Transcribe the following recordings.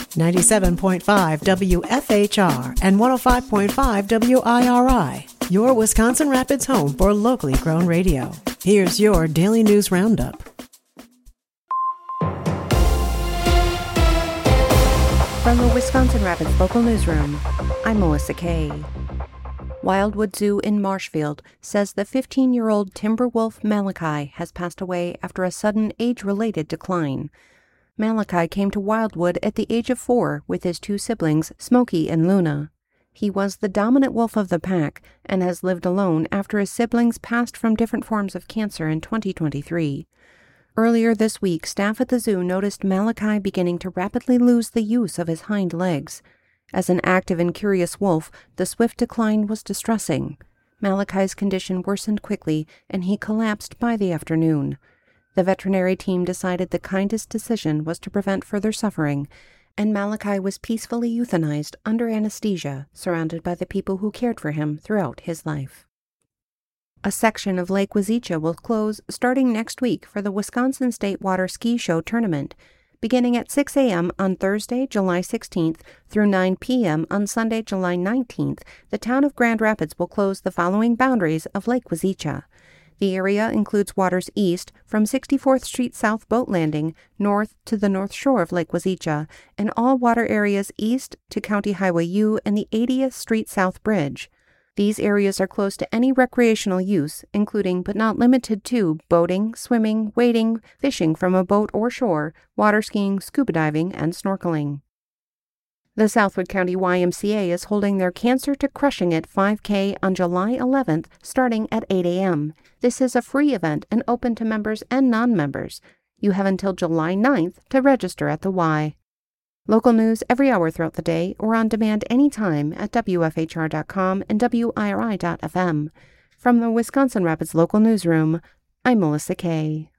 97.5 WFHR and 105.5 WIRI, your Wisconsin Rapids home for locally grown radio. Here's your Daily News Roundup. From the Wisconsin Rapids Local Newsroom, I'm Melissa Kay. Wildwood Zoo in Marshfield says the 15-year-old timber wolf Malachi has passed away after a sudden age-related decline. Malachi came to Wildwood at the age of 4 with his 2 siblings, Smokey and Luna. He was the dominant wolf of the pack and has lived alone after his siblings passed from different forms of cancer in 2023. Earlier this week, staff at the zoo noticed Malachi beginning to rapidly lose the use of his hind legs. As an active and curious wolf, the swift decline was distressing. Malachi's condition worsened quickly, and he collapsed by the afternoon. The veterinary team decided the kindest decision was to prevent further suffering, and Malachi was peacefully euthanized under anesthesia, surrounded by the people who cared for him throughout his life. A section of Lake Wazeecha will close starting next week for the Wisconsin State Water Ski Show Tournament. Beginning at 6 a.m. on Thursday, July 16th through 9 p.m. on Sunday, July 19th, the town of Grand Rapids will close the following boundaries of Lake Wazeecha. The area includes waters east from 64th Street South Boat Landing north to the north shore of Lake Wazeecha, and all water areas east to County Highway U and the 80th Street South Bridge. These areas are closed to any recreational use, including but not limited to boating, swimming, wading, fishing from a boat or shore, water skiing, scuba diving, and snorkeling. The Southwood County YMCA is holding their Cancer to Crushing It 5K on July 11th, starting at 8 a.m. This is a free event and open to members and non-members. You have until July 9th to register at the Y. Local news every hour throughout the day or on demand anytime at WFHR.com and WIRI.FM. From the Wisconsin Rapids Local Newsroom, I'm Melissa Kay.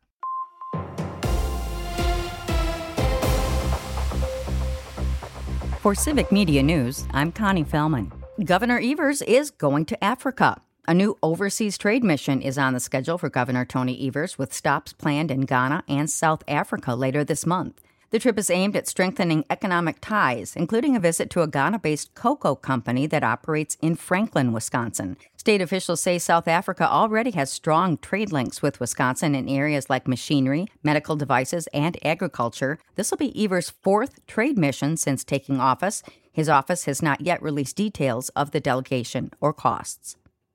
For Civic Media News, I'm Connie Fellman. Governor Evers is going to Africa. A new overseas trade mission is on the schedule for Governor Tony Evers, with stops planned in Ghana and South Africa later this month. The trip is aimed at strengthening economic ties, including a visit to a Ghana-based cocoa company that operates in Franklin, Wisconsin. State officials say South Africa already has strong trade links with Wisconsin in areas like machinery, medical devices, and agriculture. This will be Evers' 4th trade mission since taking office. His office has not yet released details of the delegation or costs.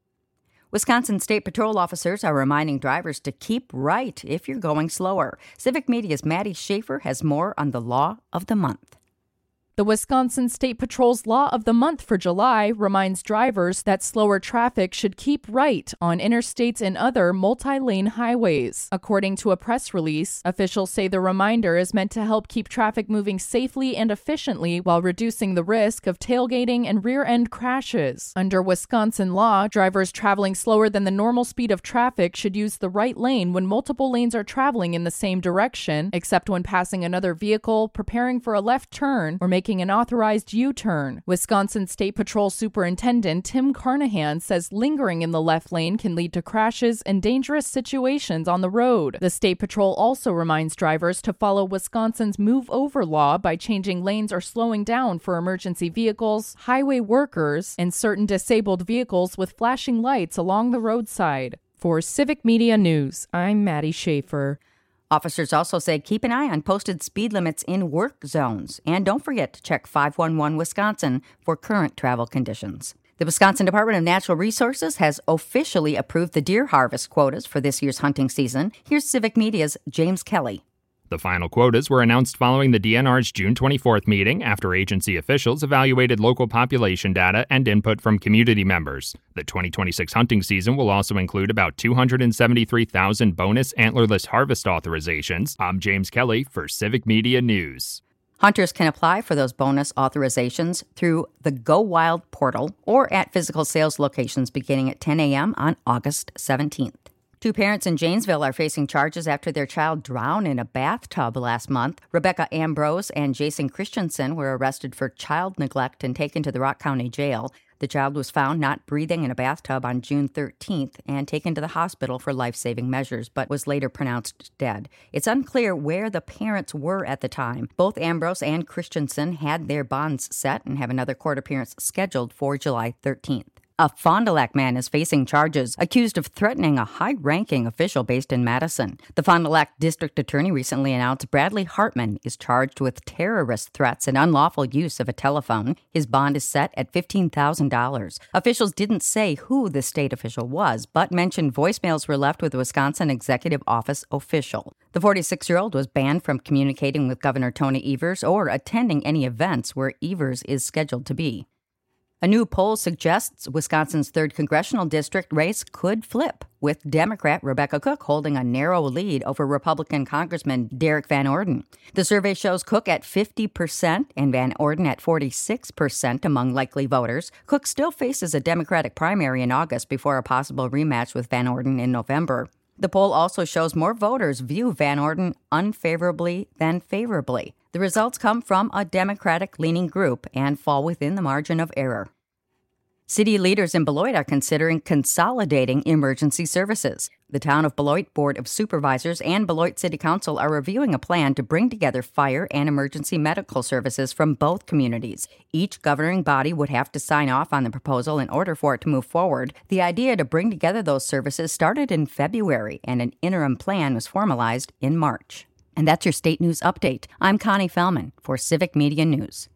Wisconsin State Patrol officers are reminding drivers to keep right if you're going slower. Civic Media's Maddie Schaefer has more on the Law of the Month. The Wisconsin State Patrol's Law of the Month for July reminds drivers that slower traffic should keep right on interstates and other multi-lane highways. According to a press release, officials say the reminder is meant to help keep traffic moving safely and efficiently while reducing the risk of tailgating and rear-end crashes. Under Wisconsin law, drivers traveling slower than the normal speed of traffic should use the right lane when multiple lanes are traveling in the same direction, except when passing another vehicle, preparing for a left turn, or making an authorized U-turn. Wisconsin State Patrol Superintendent Tim Carnahan says lingering in the left lane can lead to crashes and dangerous situations on the road. The State Patrol also reminds drivers to follow Wisconsin's Move Over law by changing lanes or slowing down for emergency vehicles, highway workers, and certain disabled vehicles with flashing lights along the roadside. For Civic Media News, I'm Maddie Schaefer. Officers also say keep an eye on posted speed limits in work zones. And don't forget to check 511 Wisconsin for current travel conditions. The Wisconsin Department of Natural Resources has officially approved the deer harvest quotas for this year's hunting season. Here's Civic Media's James Kelly. The final quotas were announced following the DNR's June 24th meeting after agency officials evaluated local population data and input from community members. The 2026 hunting season will also include about 273,000 bonus antlerless harvest authorizations. I'm James Kelly for Civic Media News. Hunters can apply for those bonus authorizations through the Go Wild portal or at physical sales locations beginning at 10 a.m. on August 17th. 2 parents in Janesville are facing charges after their child drowned in a bathtub last month. Rebecca Ambrose and Jason Christensen were arrested for child neglect and taken to the Rock County Jail. The child was found not breathing in a bathtub on June 13th and taken to the hospital for life-saving measures, but was later pronounced dead. It's unclear where the parents were at the time. Both Ambrose and Christensen had their bonds set and have another court appearance scheduled for July 13th. A Fond du Lac man is facing charges accused of threatening a high-ranking official based in Madison. The Fond du Lac district attorney recently announced Bradley Hartman is charged with terrorist threats and unlawful use of a telephone. His bond is set at $15,000. Officials didn't say who the state official was, but mentioned voicemails were left with a Wisconsin Executive Office official. The 46-year-old was banned from communicating with Governor Tony Evers or attending any events where Evers is scheduled to be. A new poll suggests Wisconsin's 3rd congressional district race could flip, with Democrat Rebecca Cook holding a narrow lead over Republican Congressman Derek Van Orden. The survey shows Cook at 50% and Van Orden at 46% among likely voters. Cook still faces a Democratic primary in August before a possible rematch with Van Orden in November. The poll also shows more voters view Van Orden unfavorably than favorably. The results come from a Democratic-leaning group and fall within the margin of error. City leaders in Beloit are considering consolidating emergency services. The Town of Beloit Board of Supervisors and Beloit City Council are reviewing a plan to bring together fire and emergency medical services from both communities. Each governing body would have to sign off on the proposal in order for it to move forward. The idea to bring together those services started in February, and an interim plan was formalized in March. And that's your State News Update. I'm Connie Fellman for Civic Media News.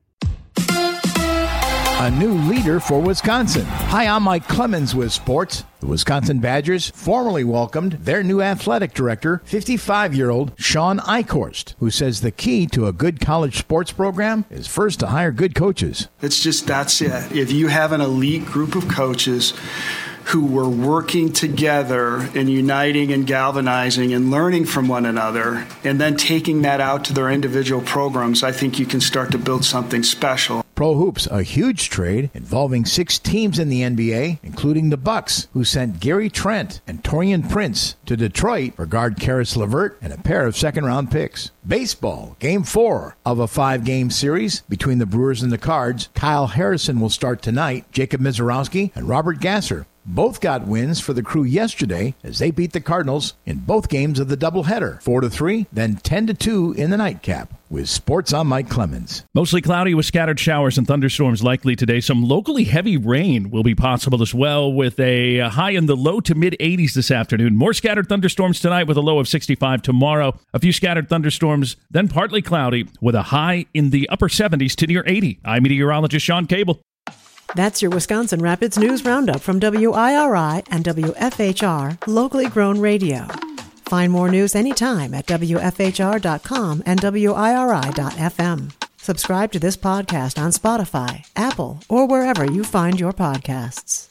A new leader for Wisconsin. Hi, I'm Mike Clemens with sports. The Wisconsin Badgers formally welcomed their new athletic director, 55-year-old Sean Eichhorst, who says the key to a good college sports program is first to hire good coaches. That's it. If you have an elite group of coaches who were working together and uniting and galvanizing and learning from one another and then taking that out to their individual programs, I think you can start to build something special. Pro Hoops, a huge trade involving 6 teams in the NBA, including the Bucks, who sent Gary Trent and Taurean Prince to Detroit for guard Karis LeVert and a pair of second-round picks. Baseball, Game 4 of a 5-game series between the Brewers and the Cards. Kyle Harrison will start tonight. Jacob Mizorowski and Robert Gasser both got wins for the Crew yesterday as they beat the Cardinals in both games of the doubleheader, 4-3, then 10-2 in the nightcap. With sports, I'm Mike Clemens. Mostly cloudy with scattered showers and thunderstorms likely today. Some locally heavy rain will be possible as well, with a high in the low to mid-80s this afternoon. More scattered thunderstorms tonight with a low of 65 tomorrow. A few scattered thunderstorms, then partly cloudy with a high in the upper 70s to near 80. I'm meteorologist Sean Cable. That's your Wisconsin Rapids News Roundup from WIRI and WFHR, locally grown radio. Find more news anytime at WFHR.com and WIRI.FM. Subscribe to this podcast on Spotify, Apple, or wherever you find your podcasts.